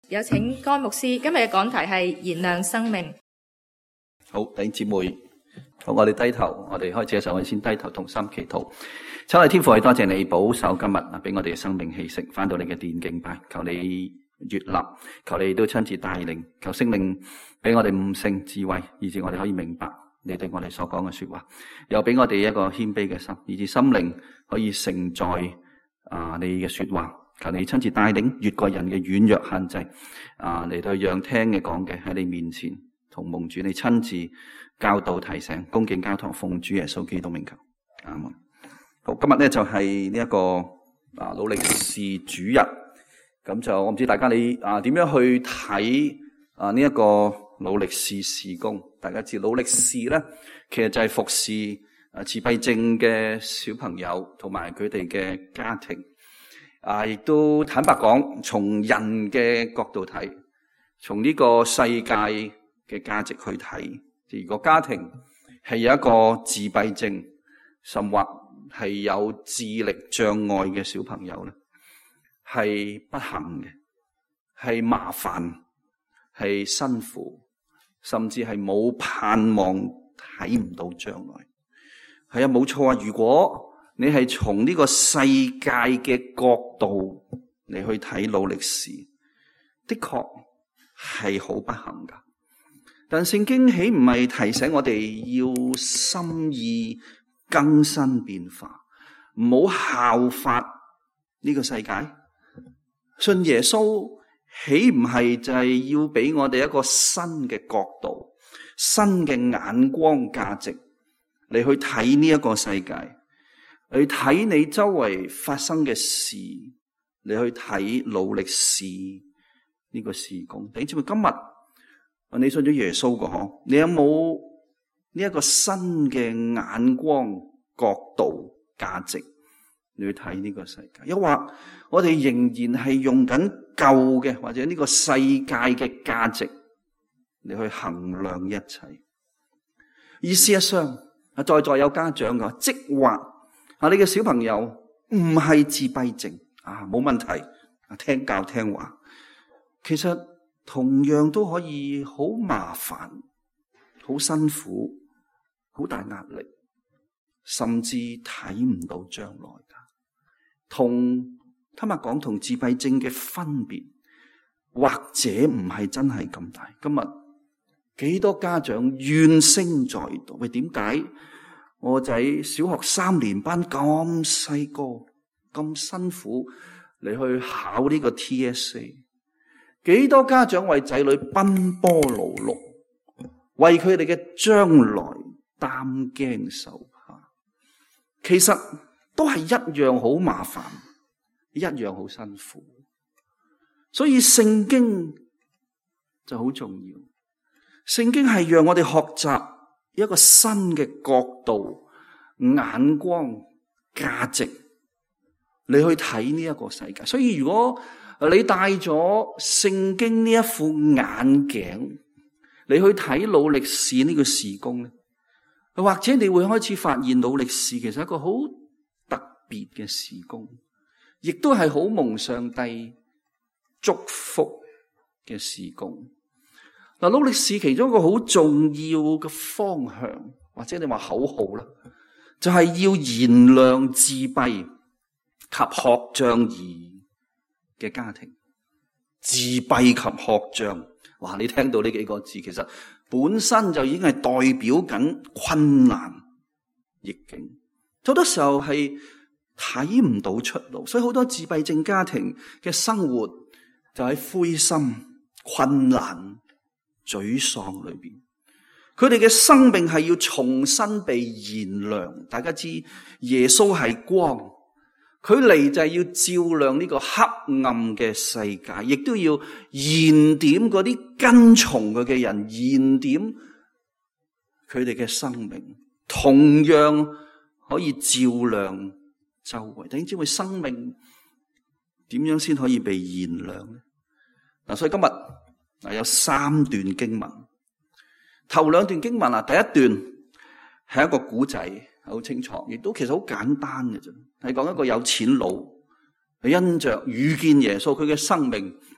有請江牧師。今日嘅講題係燃亮生命。 好，弟兄姊妹，好，我哋低頭，我哋開始嘅時候，我哋先低頭同心祈禱。親愛天父，我哋多謝你保守今日俾我哋嘅生命氣息，翻到你嘅殿敬拜，求你悅納，求你都親自帶領，求聖靈俾我哋悟性智慧，以致我哋可以明白你對我哋所講嘅說話，又俾我哋一個謙卑嘅心，以致心靈可以承載你嘅說話。求你親自帶領，越過人嘅軟弱限制，嚟到讓聽嘅講嘅喺你面前同蒙主你親自教導提醒，恭敬交託，奉主耶穌基督名求，阿門。好，今日咧就係呢一個勞力士主日，咁就我唔知大家你點樣去睇呢一個勞力士事工。大家知勞力士咧，其實就係服侍自閉症嘅小朋友同埋佢哋嘅家庭。亦都坦白講，從人嘅角度睇，從呢個世界嘅價值去睇，如果家庭係有一個自閉症，甚或係有智力障礙嘅小朋友咧，係不幸嘅，係麻煩，係辛苦，甚至係冇盼望，睇唔到將來。係啊，冇錯啊，如果你係從呢個世界嘅角度嚟去睇勞力士，的確係好不幸噶。但聖經豈唔係提醒我哋要心意更新變化，唔好效法呢個世界？信耶穌豈唔係就係要俾我哋一個新嘅角度、新嘅眼光價值嚟去睇呢一個世界？去睇你周圍發生嘅事，你去睇勞力士呢個事工。弟兄姊妹，今日你信咗耶穌個嗬，你有冇呢一個新嘅眼光、角度、價值你去睇呢個世界？又或我哋仍然係用緊舊嘅或者呢個世界嘅價值你去衡量一切？而事實上在有家長嘅，即或你嘅小朋友唔係自閉症冇問題，聽教聽話，其實同樣都可以好麻煩、好辛苦、好大壓力，甚至睇唔到將來噶。坦白講，同自閉症嘅分別，或者唔係真係咁大。今日幾多家長怨聲載道，喂，點解我仔小學3年班咁細個咁辛苦嚟去考呢個 TSA？ 幾多家長為仔女奔波勞碌，為佢哋嘅將來擔驚受怕，其實都係一樣好麻煩，一樣好辛苦。所以聖經就好重要，聖經係讓我哋學習一個新嘅角度、眼光、價值，你去睇呢一個世界。所以如果你戴咗聖經呢一副眼鏡，你去睇勞力士呢個事工咧，或者你會開始發現勞力士其實係一個好特別嘅事工，亦都係好蒙上帝祝福嘅事工。勞力士其中一個好重要嘅方向，或者你話口號啦，就係要燃亮自閉及學障兒嘅家庭。自閉及學障，哇！你聽到呢幾個字，其實本身就已經係代表緊困難逆境，好多時候係睇唔到出路，所以好多自閉症家庭嘅生活就喺灰心、困難、沮喪裏邊，佢哋嘅生命係要重新被燃亮。大家知耶穌係光，佢嚟就係要照亮呢個黑暗嘅世界，亦都要燃點嗰啲跟從佢嘅人，燃點佢哋嘅生命，同樣可以照亮周圍。弟兄姊妹，生命點樣先可以被燃亮呢？所以今日有3段經文，頭2段經文第一段係一個古仔，好清楚，亦都其實好簡單嘅啫，係講一個有錢佬，佢因着遇見耶穌，佢嘅生命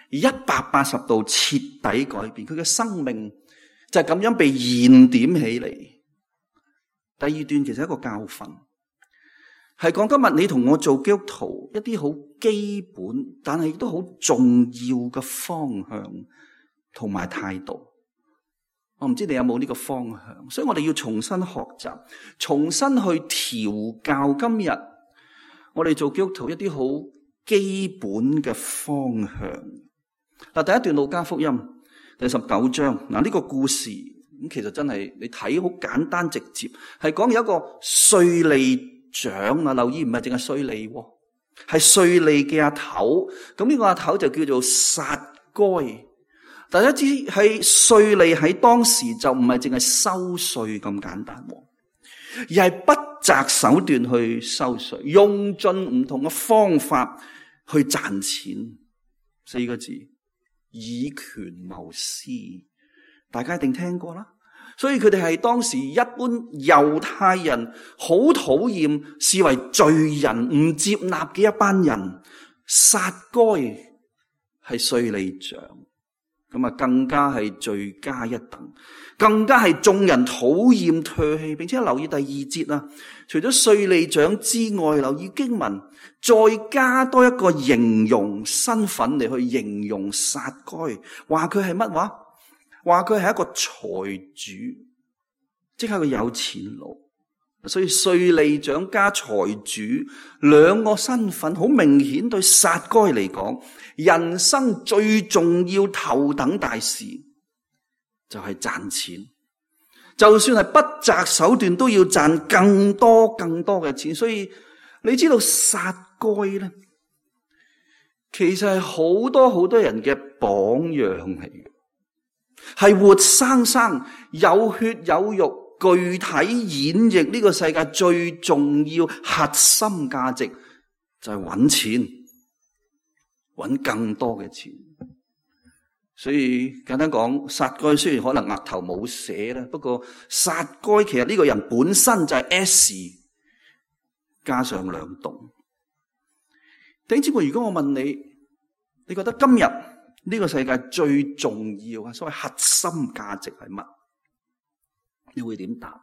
180度徹底改變，佢嘅生命就係咁樣被燃點起嚟。第二段其實係一個教訓，係講今日你同我做基督徒一啲好基本，但係亦都好重要嘅方向同埋態度。我唔知你有冇呢個方向，所以我哋要重新學習，重新去調教今日我哋做基督徒一啲好基本嘅方向。嗱，第一段路加福音第19章，嗱，呢個故事咁其實真係你睇好簡單直接，係講有一個稅吏長啊，留意唔係淨係稅吏，係稅吏嘅阿頭。咁呢個阿頭就叫做撒該。大家知係稅吏喺當時就唔係淨係收稅咁簡單，而係不擇手段去收稅，用盡唔同嘅方法去賺錢。4個字，以權謀私，大家一定聽過啦。所以佢哋係當時一般猶太人好討厭、視為罪人、唔接納嘅一班人。撒該係稅吏長，咁啊更加係罪加一等，更加係眾人討厭唾棄。並且留意第2節啊，除咗稅吏長之外，留意經文再加多一個形容身份嚟去形容撒該，話佢係乜話？話佢係一個財主，即係個有錢佬。所以稅吏長加財主兩個身份，好明顯對撒該嚟講，人生最重要頭等大事就係賺錢，就算係不擇手段都要賺更多嘅錢。所以你知道撒該咧，其實係好多人嘅榜樣嚟嘅，係活生生有血有肉，具體演繹呢個世界最重要核心價值，就係揾錢，揾更多嘅錢。所以簡單講，撒該雖然可能額頭冇寫啦，不過撒該其實呢個人本身就係 S 加上2棟。弟兄姊妹，如果我問你，你覺得今日呢個世界最重要嘅所謂核心價值係乜？你會點答？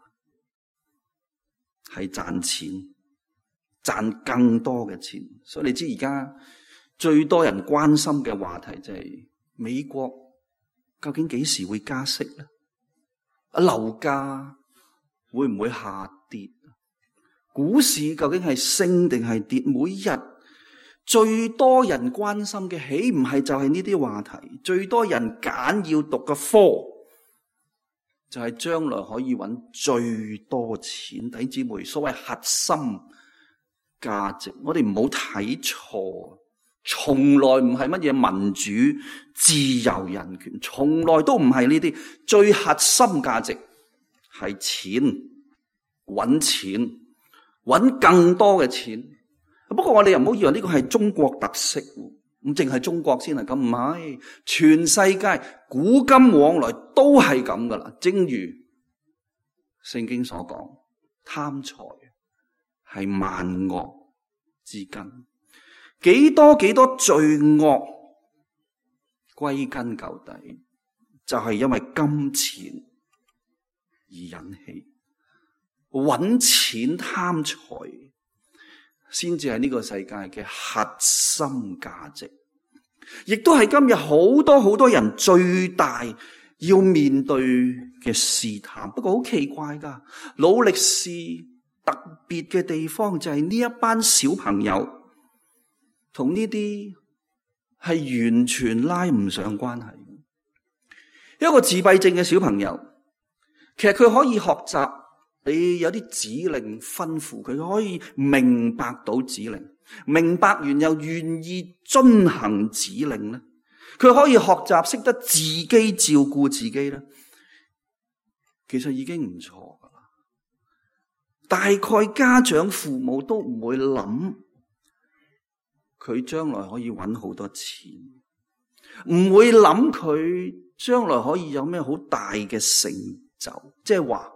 係賺錢，賺更多嘅錢。所以你知而家最多人關心嘅話題就係美國究竟幾時會加息咧？樓價會唔會下跌？股市究竟係升定係跌？每日最多人關心嘅，豈唔係就係呢啲話題？最多人揀要讀嘅科，就係將來可以揾最多錢。弟兄姊妹，所謂核心價值，我哋唔好睇錯，從來唔係乜嘢民主、自由、人權，從來都唔係呢啲。最核心價值係錢，揾錢，揾更多嘅錢。不過我哋又唔好以為呢個係中國特色，咁淨係中國先係咁，唔係，全世界古今往來都係咁噶啦。正如聖經所講，貪財係萬惡之根，幾多罪惡歸根究底就係因為金錢而引起，揾錢貪財先至係呢個世界嘅核心價值，亦都係今日好多人最大要面對嘅試探。不過好奇怪噶，勞力士特別嘅地方就係呢一班小朋友同呢啲係完全拉唔上關係。一個自閉症嘅小朋友，其實佢可以學習。你有啲指令吩咐佢，可以明白到指令，明白完又願意遵行指令咧。佢可以學習識得自己照顧自己咧，其實已經唔錯噶啦。大概家長父母都唔會諗佢將來可以揾好多錢，唔會諗佢將來可以有咩好大嘅成就，即係話。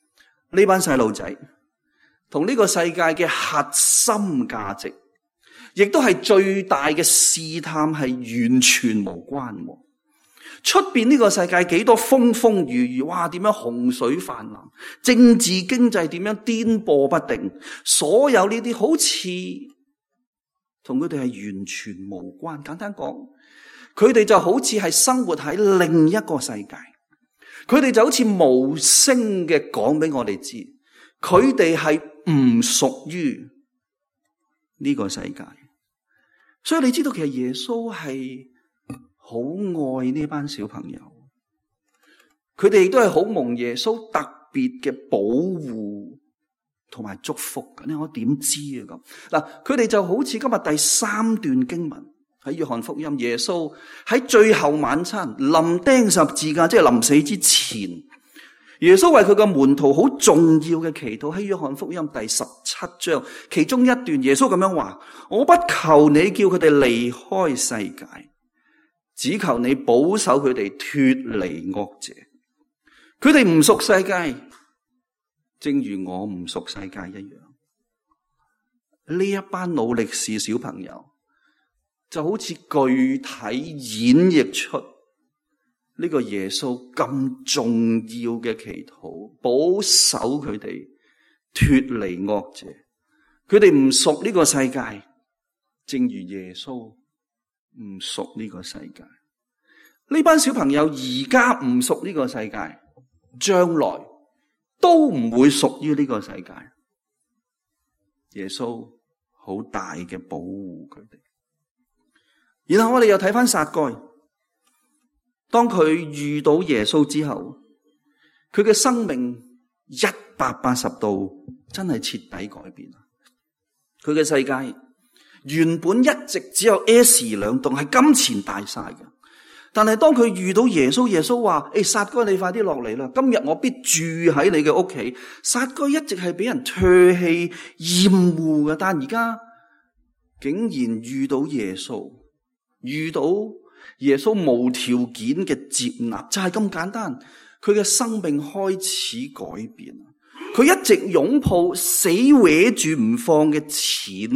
呢班細路仔同呢個世界嘅核心價值， 亦都係最大嘅試探，係完全無關。出邊呢個世界幾多風風雨雨，哇！點樣洪水泛濫，政治經濟點樣顛簸不定，所有呢啲好似同佢哋係完全無關。簡單講，佢哋就好似係生活喺另一個世界，佢哋就好似無聲嘅講俾我哋知，佢哋係唔屬於呢個世界。所以你知道，其實耶穌係好愛呢班小朋友，佢哋亦都係好蒙耶穌特別嘅保護同埋祝福嘅。你我點知啊？咁嗱，佢哋就好似今日第3段經文喺約翰福音，耶穌喺最後晚餐臨釘十字架，即係臨死之前，耶穌為佢嘅門徒好重要嘅祈禱，喺約翰福音第17章其中一段，耶穌咁樣話：我不求你叫佢哋離開世界，只求你保守佢哋脫離惡者。佢哋唔屬世界，正如我唔屬世界一樣。呢一班努力士小朋友就好似具體演繹出呢個耶穌咁重要嘅祈禱，保守佢哋脫離惡者。佢哋唔屬呢個世界，正如耶穌唔屬呢個世界。呢班小朋友而家唔屬呢個世界，將來都唔會屬於呢個世界。耶穌好大嘅保護佢哋。然後我哋又睇翻撒該，當佢遇到耶穌之後，佢嘅生命180度真係徹底改變。佢嘅世界原本一直只有 S 兩棟，係金錢大晒嘅。但係當佢遇到耶穌，耶穌話：撒該，你快啲落嚟啦！今日我必住喺你嘅屋企。撒該一直係俾人唾棄厭惡嘅，但而家竟然遇到耶穌，遇到耶穌無條件嘅接納，就係咁簡單。佢嘅生命開始改變。佢一直擁抱死搲住唔放嘅錢，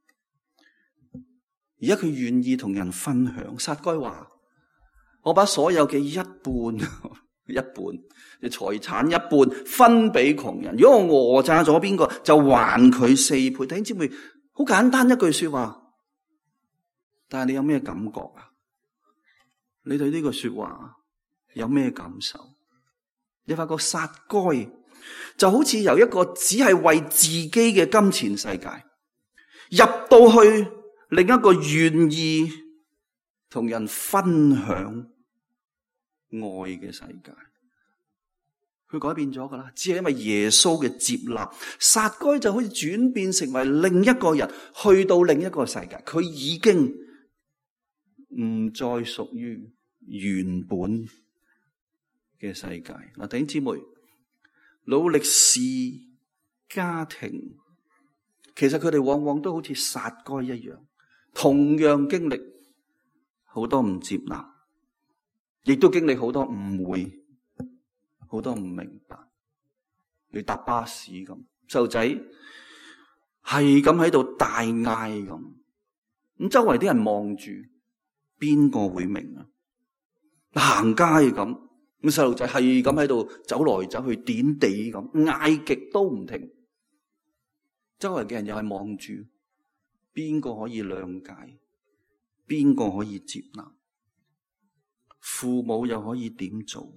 而家佢願意同人分享。撒該話：我把所有嘅一半嘅財產一半分俾窮人。如果我訛詐咗邊個，就還佢4倍。弟兄姊妹，好簡單一句說話，但係你有咩感覺啊？你對呢句說話有咩感受？你發覺撒該就好似由一個只係為自己嘅金錢世界，入到去另一個願意同人分享愛嘅世界。佢改變咗噶啦，只係因為耶穌嘅接納，撒該就好似轉變成為另一個人，去到另一個世界。佢已經唔再屬於原本嘅世界。嗱，弟兄姊妹，努力士家庭其實佢哋往往都好似撒該一樣，同樣經歷好多唔接納，亦都經歷好多誤會，好多唔明白。你搭巴士咁，細路仔係咁喺度大嗌咁周圍啲人望住，邊個會明啊？行街咁細路仔係咁喺度走來走去，點地咁嗌極都唔停，周圍嘅人又係望住，邊個可以諒解？邊個可以接納？父母又可以點做？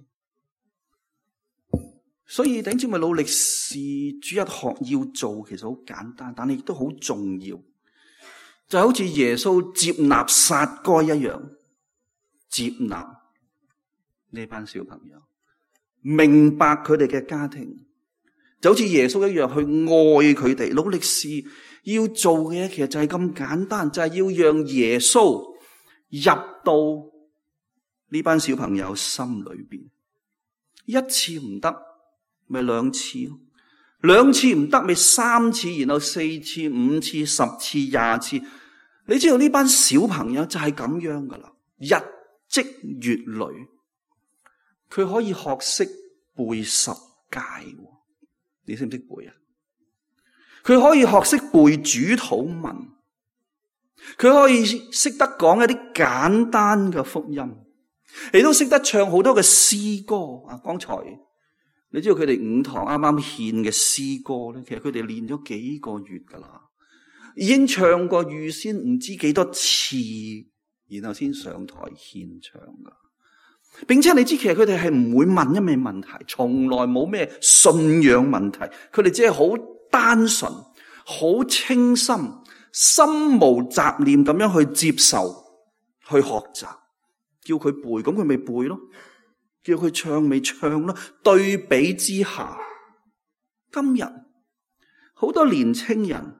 所以弟兄姊妹，努力士主日學要做，其實好簡單，但係亦都好重要，就好似耶穌接納撒該一樣，接納呢班小朋友，明白佢哋嘅家庭，就好似耶穌一樣去愛佢哋。努力士要做嘅其實就係咁簡單，就係要讓耶穌入到呢班小朋友心裏邊。一次唔得，咪2次；2次唔得，咪3次，然後4次、5次、10次、20次。你知道呢班小朋友就係咁樣噶啦，日積月累，佢可以學識背10誡，你識唔識背啊？佢可以學識背主禱文， 佢可以識得講一啲簡單嘅福音，亦都識得唱好多嘅詩歌啊！剛才你知道佢哋5堂啱啱獻嘅詩歌咧，其實佢哋練咗幾個月噶啦，已經唱過預先唔知幾多次，然後先上台獻唱噶。並且你知其實佢哋係唔會問一咩問題，從來冇咩信仰問題，佢哋只係好單純、好清心、心無雜念咁樣去接受、去學習。叫佢背，咁佢咪背咯；叫佢唱咪唱咯。對比之下，今日好多年青人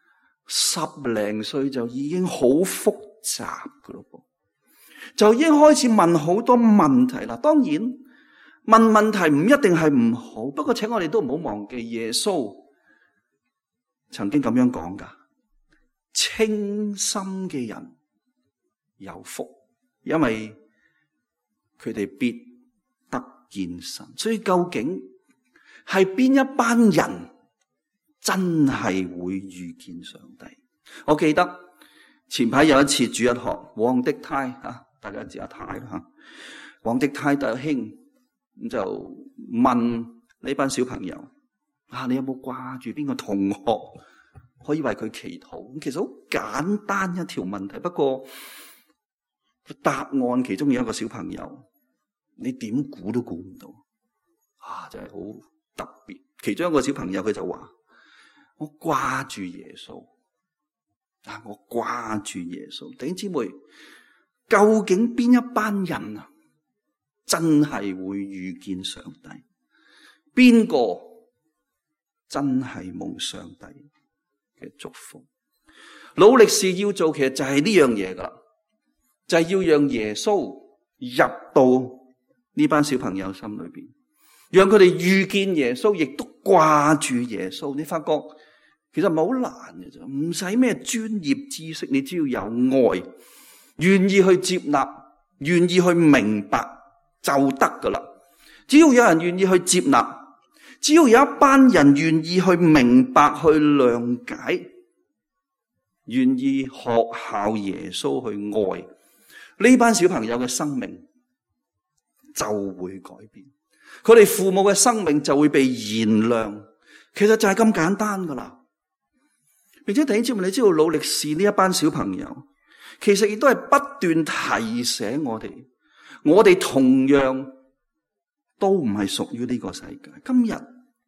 10零歲就已經好複雜噶咯噃。就已經開始問好多問題啦。當然問問題唔一定係唔好，不過請我哋都唔好忘記耶穌曾經咁樣講噶：清心嘅人有福，因為佢哋必得見神。所以究竟係邊一班人真係會遇見上帝？我記得前排有一次主日學，黃迪泰啊，大家知阿泰啦吓，黃迪泰弟兄咁就問呢班小朋友啊，你有冇掛住邊個同學可以為佢祈禱？咁其實好簡單一條問題，不過答案其中有一個小朋友，你點估都估唔到啊！真係好特別。其中一個小朋友佢就話：我掛住耶穌啊！我掛住耶穌。弟兄姊妹，究竟邊一班人啊，真係會遇見上帝？邊個真係蒙上帝嘅祝福？努力是要做，其實就係呢樣嘢噶啦，就係要讓耶穌入到呢班小朋友心裏邊，讓佢哋遇見耶穌，亦都掛住耶穌。你發覺其實唔係好難嘅啫，唔使咩專業知識，你只要有愛，願意去接納，願意去明白就得噶啦。只要有人願意去接納，只要有一班人願意去明白、去諒解，願意學效耶穌去愛，呢班小朋友嘅生命就會改變，佢哋父母嘅生命就會被燃亮。其實就係咁簡單噶啦。並且弟兄姊妹，你知道努力是呢一班小朋友，其實亦都係不斷提醒我哋同樣都唔係屬於呢個世界。今日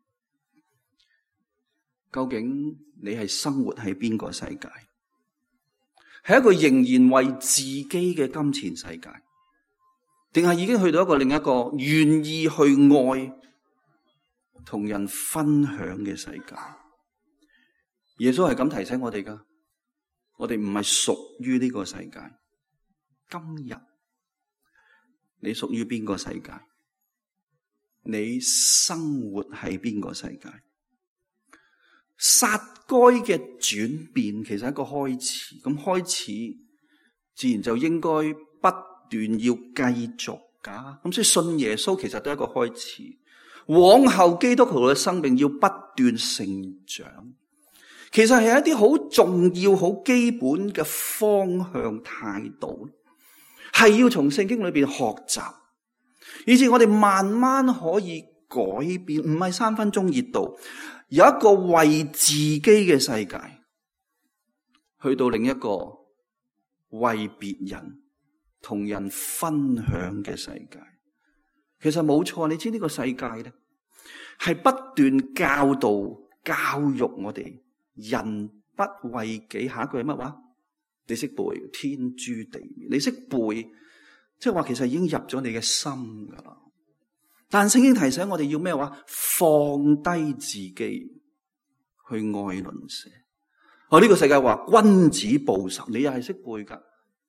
究竟你係生活喺邊個世界？係一個仍然為自己嘅金錢世界，定係已經去到另一個願意去愛同人分享嘅世界？耶穌係咁提醒我哋噶，我哋唔係屬於呢個世界。今日你屬於邊個世界？你生活喺邊個世界？撒該嘅轉變其實係一個開始，咁開始自然就應該不斷要繼續噶。咁所以信耶穌其實都係一個開始，往後基督徒嘅生命要不斷成長。其實係一啲好重要、好基本嘅方向態度，係要從聖經裏邊學習，以至我哋慢慢可以改變，唔係3分鐘熱度，有一個為自己嘅世界，去到另一個為別人同人分享嘅世界。其實冇錯，你知呢個世界咧係不斷教導、教育我哋。人不為己，下一句係乜話？你識背天誅地滅，你識背，即係話其實已經入咗你嘅心噶啦。但聖經提醒我哋要咩話？放低自己去愛鄰舍。呢個世界話君子報仇，你又係識背噶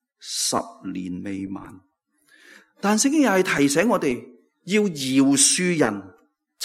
，10年未晚。但聖經又係提醒我哋要饒恕人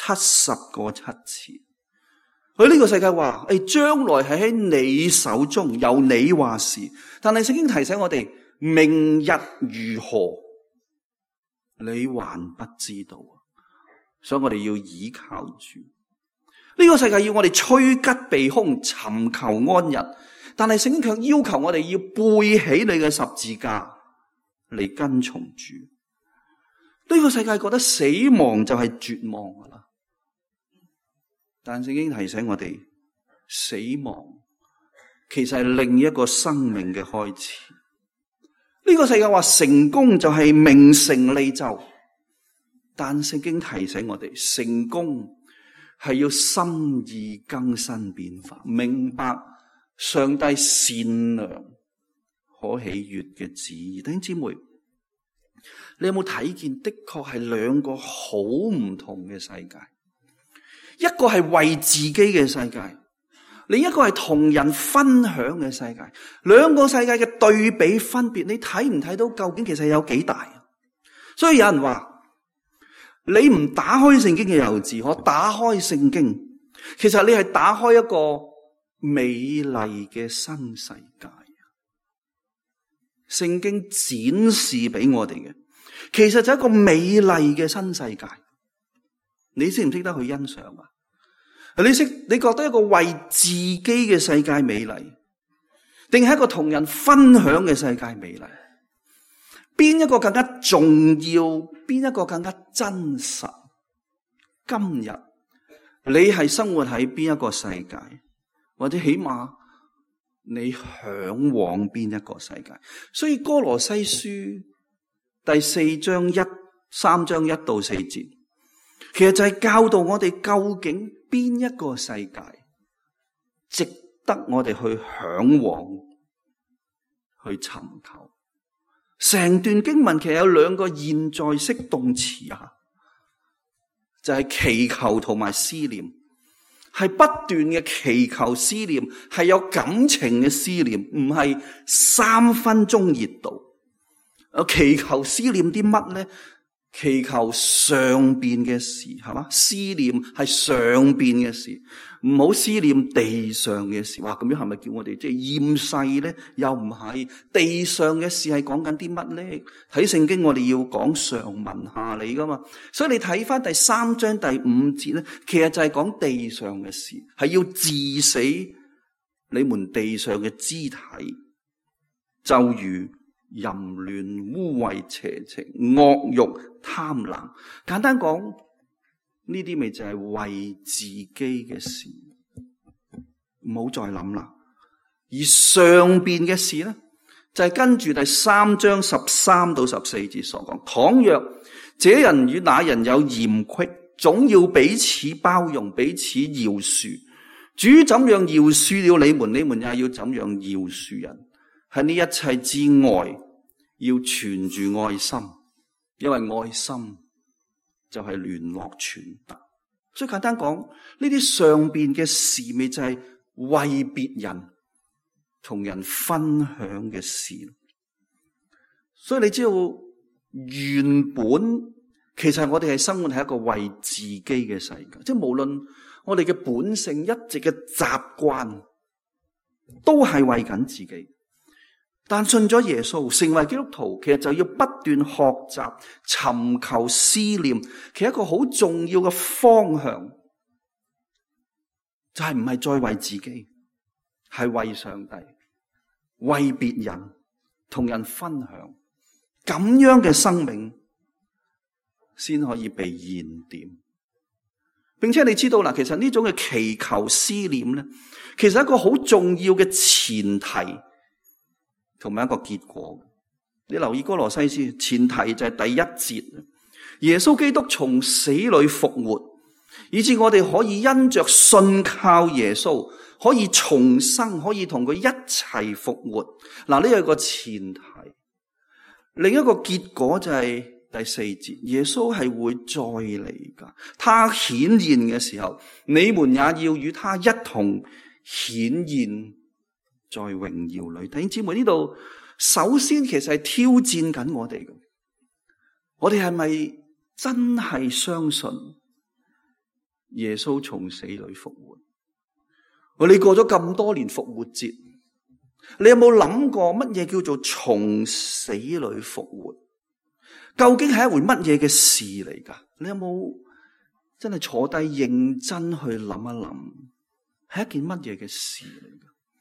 70個7次。佢呢個世界話，將來係喺你手中，由你話事。但係聖經提醒我哋，明日如何，你還不知道。所以我哋要倚靠住。呢個世界要我哋趨吉避凶，尋求安逸。 但係聖經卻要求我哋要背起你嘅十字架嚟跟從主。呢個世界覺得死亡就係絕望噶啦，但聖經提醒我哋，死亡其實係另一個生命嘅開始。呢個世界話成功就係名成利就，但聖經提醒我哋，成功係要心意更新變化，明白上帝善良可喜悅嘅旨意。弟兄姊妹，你有冇睇見？的確係兩個好唔同嘅世界，一個係為自己嘅世界，另一個係同人分享嘅世界。兩個世界嘅對比分別，你睇唔睇到究竟其實有幾大？所以有人話，你唔打開聖經嘅猶自可，打開聖經，其實你係打開一個美麗嘅新世界。聖經展示俾我哋嘅，其實就係一個美麗嘅新世界。你識唔識得去欣賞啊？你覺得一個為自己嘅世界美麗，定係一個同人分享嘅世界美麗？邊一個更加重要？邊一個更加真實？今日你係生活喺邊一個世界，或者起碼你向往邊一個世界？所以哥羅西書第3章1到4節，其實就係教導我哋究竟邊一個世界值得我哋去向往、去尋求。成段經文其實有兩個現在式動詞啊，就係祈求同埋思念，係不斷嘅祈求思念，係有感情嘅思念，唔係3分鐘熱度。祈求思念啲乜咧？祈求上邊嘅事，係嘛？思念係上邊嘅事，唔好思念地上嘅事。哇，咁樣係咪叫我哋即係厭世咧？又唔係。地上嘅事係講緊啲乜咧？睇聖經我哋要講上文下理噶嘛。所以你睇翻第3章第5節咧，其實就係講地上嘅事，係要治死你們地上嘅肢體，就如淫亂、污穢、邪情、惡欲、貪婪。簡單講，呢啲咪就係為自己嘅事，唔好再諗啦。而上邊嘅事咧，就係跟住第3章13到14節所講。倘若這人與那人有嫌隙，總要彼此包容，彼此饒恕。主怎樣饒恕了你們，你們也要怎樣饒恕人。喺呢一切之外，要存住愛心，因為愛心就係聯絡傳達。所以簡單講，呢啲上邊嘅事咪就係為別人同人分享嘅事。所以你知道，原本其實我哋係生活喺一個為自己嘅世界，即係無論我哋嘅本性一直嘅習慣都係為緊自己。但信咗耶穌，成為基督徒，其實就要不斷學習、尋求、思念。其實一個好重要嘅方向，就係唔係再為自己，係為上帝、為別人、同人分享。咁樣嘅生命先可以被燃點。並且你知道啦，其實呢種嘅祈求思念咧，其實一個好重要嘅前提同埋一個結果。你留意哥羅西書，前提就係第1節，耶穌基督從死裏復活，以致我哋可以因着信靠耶穌，可以重生，可以同佢一齊復活。嗱，呢係個前提。另一個結果就係第4節，耶穌係會再嚟噶。他顯現嘅時候，你們也要與他一同顯現在榮耀裏。弟兄姊妹，呢度首先其實係挑戰緊我哋嘅。我哋係咪真係相信耶穌從死裏復活？我哋過咗咁多年復活節，你有冇諗過乜嘢叫做從死裏復活？究竟係一回乜嘢嘅事嚟噶？你有冇真係坐低認真去諗一諗，係一件乜嘢嘅事嚟噶？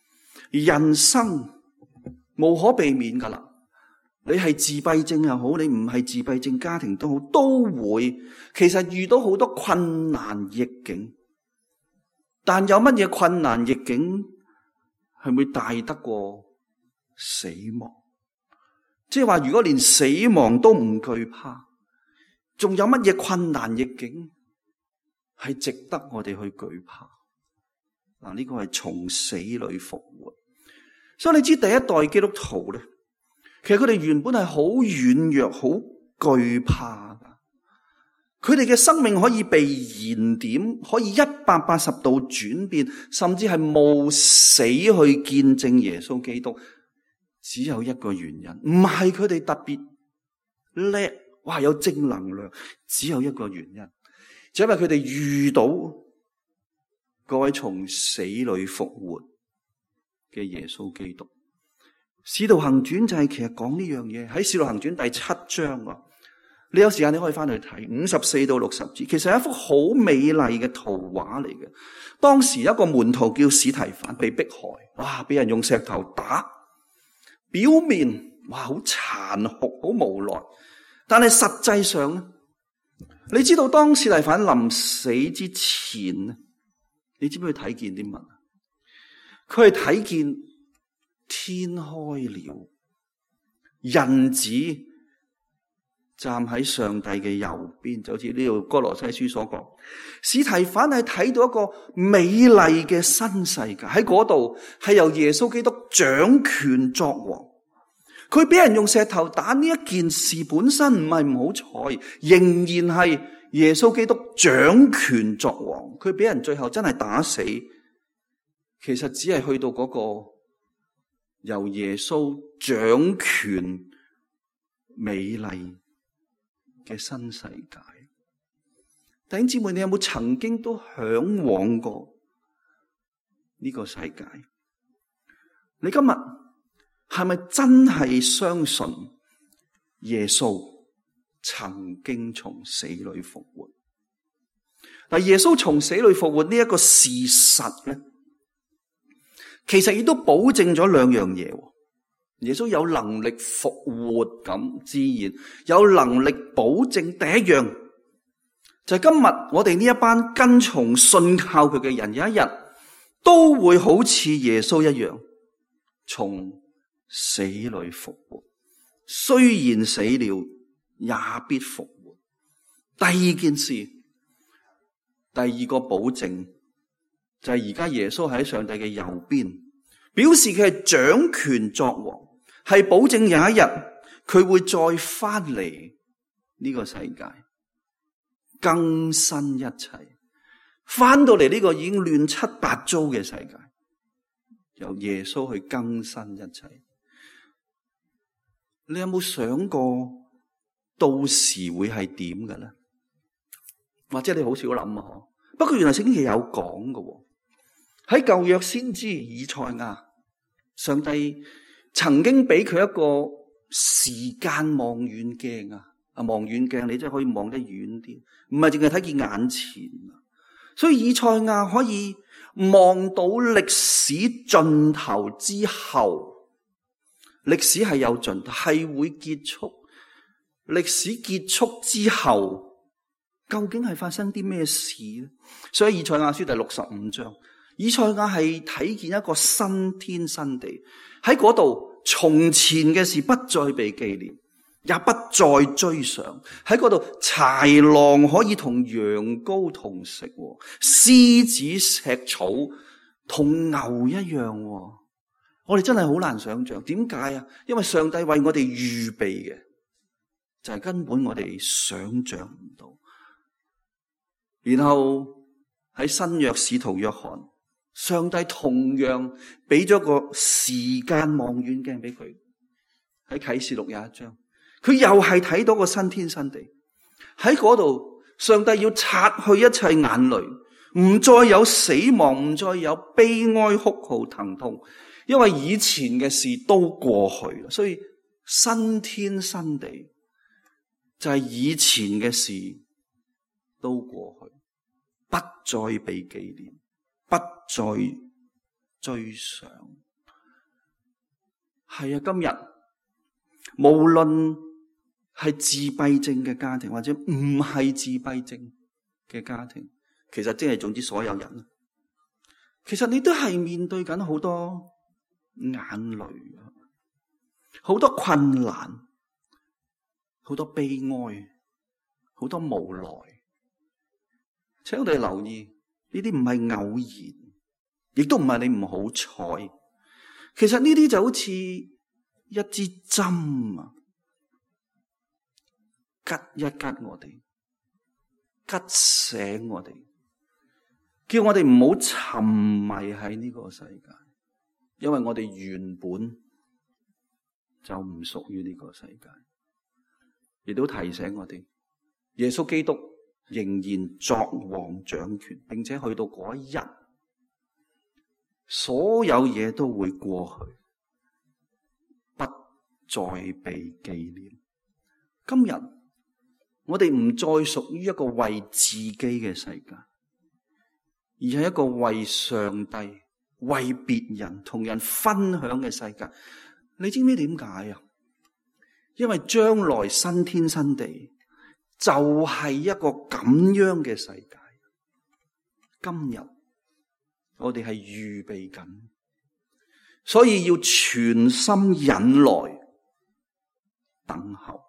人生無可避免噶啦。你係自閉症又好，你唔係自閉症家庭都好，都會其實遇到好多困難逆境。但有乜嘢困難逆境係會大得過死亡？即係話，如果連死亡都唔懼怕，仲有乜嘢困難逆境係值得我哋去懼怕？嗱，呢個係從死裏復活。所以你知第一代基督徒咧，其實佢哋原本係好軟弱、好懼怕噶。佢哋嘅生命可以被燃點，可以180度轉變，甚至係冒死去見證耶穌基督。只有一個原因，唔係佢哋特別叻，哇有正能量。只有一個原因，就因為佢哋遇到嗰位從死裏復活嘅耶穌基督。使徒行傳就係其實講呢樣嘢，喺使徒行傳第7章啊，你有時間你可以翻去睇54到60節，其實係一幅好美麗嘅圖畫嚟嘅。當時有一個門徒叫司提反被迫害，哇，俾人用石頭打，表面哇好殘酷、好無奈，但係實際上咧，你知道當司提反臨死之前咧，你知唔知佢睇見啲乜？佢係睇見天開了，人子站喺上帝嘅右邊，就好似呢度哥羅西書所講。司提反係睇到一個美麗嘅新世界，喺嗰度係由耶穌基督掌權作王。佢俾人用石頭打呢一件事本身唔係唔好彩，仍然係耶穌基督掌權作王。佢俾人最後真係打死，其實只係去到嗰個由耶穌掌權美麗嘅新世界。弟兄姊妹，你有冇曾經都向往過呢個世界？你今日係咪真係相信耶穌曾經從死裏復活？嗱，耶穌從死裏復活呢一個事實咧，其實亦都保證咗兩樣嘢。耶穌有能力復活咁，自然有能力保證第一樣，就係今日我哋呢一班跟從信靠佢嘅人，有一日都會好似耶穌一樣從死裏復活。雖然死了，也必復活。第二件事，第二個保證就係而家耶穌喺上帝嘅右邊，表示佢係掌權作王，係保證有一日佢會再翻嚟呢個世界更新一切，翻到嚟呢個已經亂七八糟嘅世界，由耶穌去更新一切。你有冇想過到時會係點嘅咧？或者你好少諗啊？不過原來聖經有講嘅，喺舊約先知以賽亞，上帝曾經俾佢一個時間望遠鏡啊！望遠鏡你真係可以望得遠啲，唔係淨係睇見眼前。所以以賽亞可以望到歷史盡頭之後，歷史係有盡頭，係會結束。歷史結束之後，究竟係發生啲咩事呢？所以以賽亞書第65章，以賽亞係睇見一個新天新地，喺嗰度從前嘅事不再被紀念，也不再追想。喺嗰度豺狼可以同羊羔同食，獅子吃草同牛一樣。我哋真係好難想象，點解啊？因為上帝為我哋預備嘅就係根本我哋想象唔到。然後喺新約使徒約翰，上帝同樣俾咗個時間望遠鏡俾佢，喺啟示錄有一章，佢又係睇到個新天新地。喺嗰度，上帝要擦去一切眼淚，唔再有死亡，唔再有悲哀、哭號、疼痛，因為以前嘅事都過去啦。所以新天新地就係以前嘅事都過去，不再被紀念，不再追想。 係啊，今日無論係自閉症嘅家庭或者唔係自閉症嘅家庭，其實即係總之所有人，其實你都係面對緊好多眼淚，好多困難，好多悲哀，好多無奈。請我哋留意，呢啲唔係偶然，亦都唔係你唔好彩。其實呢啲就好似一支針啊，拮一拮我哋，拮醒我哋，叫我哋唔好沉迷喺呢個世界，因為我哋原本就唔屬於呢個世界。亦都提醒我哋，耶穌基督仍然作王掌權，並且去到嗰一日，所有嘢都會過去，不再被紀念。今日我哋唔再屬於一個為自己嘅世界，而係一個為上帝、為別人、同人分享嘅世界。你知唔知點解啊？因為將來新天新地就係一個咁樣嘅世界。今日我哋係預備緊，所以要全心忍耐等候。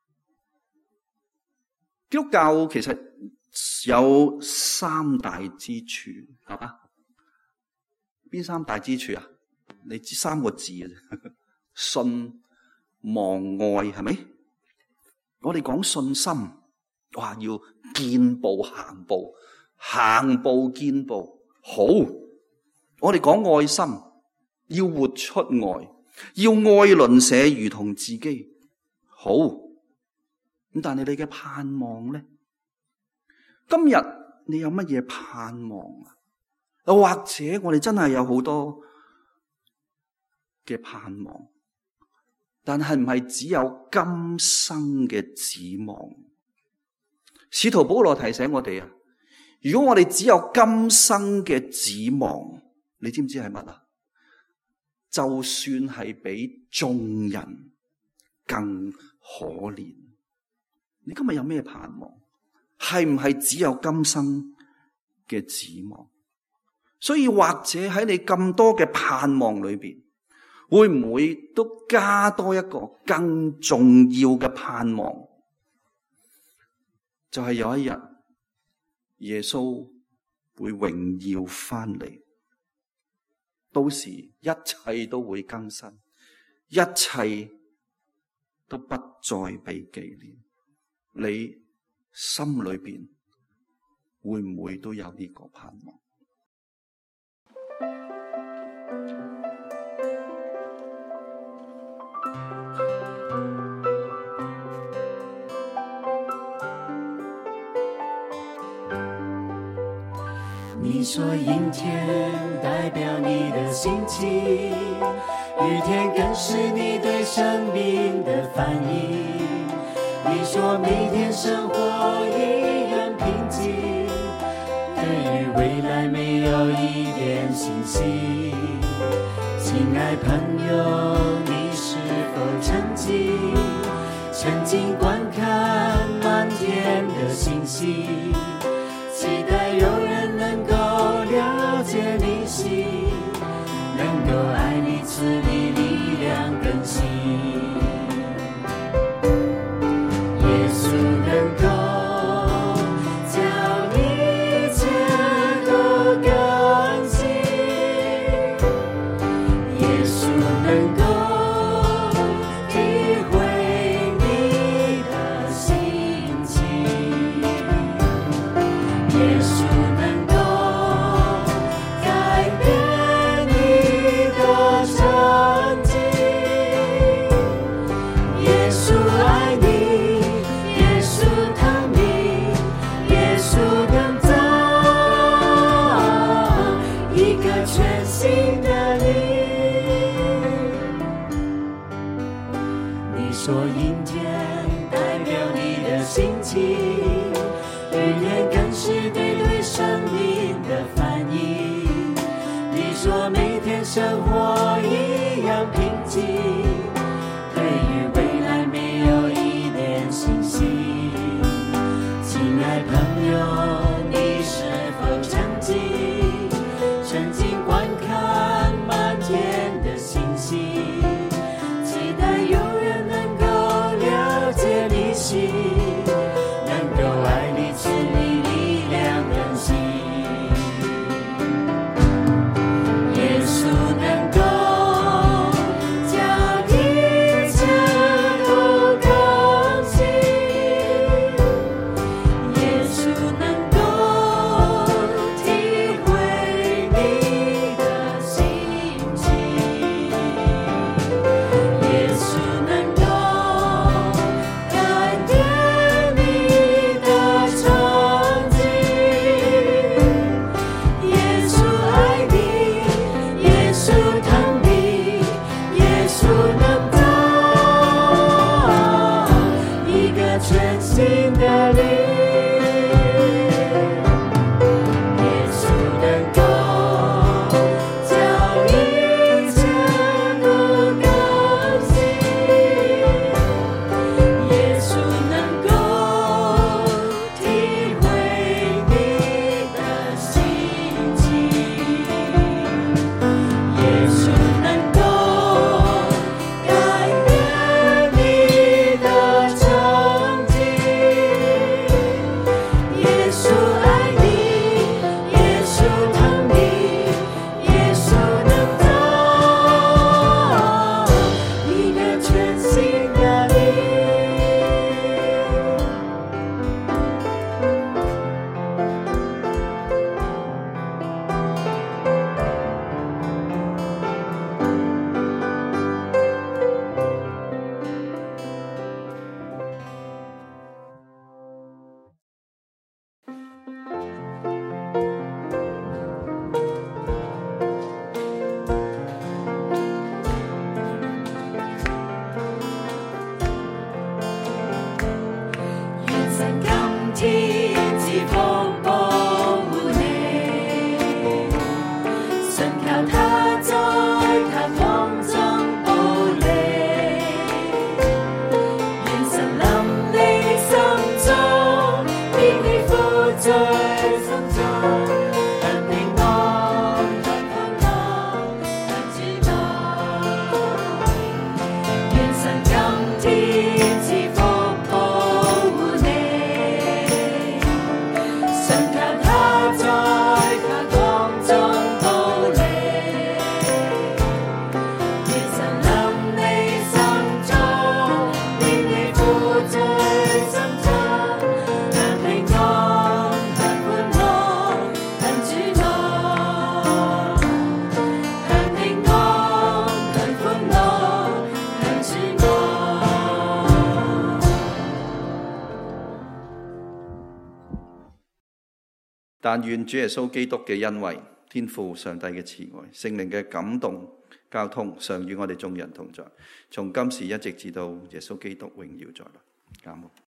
基督教其實有三大支柱，係嘛？邊三大支柱啊？你知三個字嘅啫，信、望、愛，係咪？我哋講信心，哇，要見步行步，行步見步，好。我哋講愛心，要活出愛，要愛鄰舍如同自己，好。咁但係你嘅盼望咧？今日你有乜嘢盼望啊？又或者我哋真係有好多嘅盼望，但係唔係只有今生嘅指望？使徒保羅提醒我哋啊，如果我哋只有今生嘅指望，你知唔知係乜啊？就算係比眾人更可憐。你今日有咩盼望？係唔係只有今生嘅指望？所以或者喺你咁多嘅盼望裏邊，會唔會都加多一個更重要嘅盼望？就係有一日耶穌會榮耀翻嚟，到時一切都會更新，一切都不再被紀念。你心裏邊會唔會都有呢個盼望？ 你說陰天代表你的心情，雨天更是你對生命的反應。你說每天生活一樣平靜，對於未來沒有一點信心。親愛朋友，你是否曾經觀看滿天的星星，期待有人能夠了解你心，能夠愛你，賜你力量更新。說陰天代表你的心情，雨天更是對生命的反應。你說每天生活一樣平靜， 全新的力，耶稣能够将一切都更新，耶稣能够体会你的心情，耶稣能够改变你的场景，耶稣爱你，耶稣疼你，耶稣能够一个全新的你。願神今天自風保護你，信靠他在他風中保你，願神臨你心中，免你負罪深重，很平安，很歡樂，很主愛。願神今天自福保護你，信靠他在他光中保你，願神臨你心中，免你負罪深重，很平安，很歡樂，很主愛，很平安，很歡樂，很主愛。 但願主耶穌基督嘅恩惠、天父上帝嘅慈愛、聖靈嘅感動交通，常與我哋眾人同在，從今時一直至到耶穌基督榮耀再來。阿門。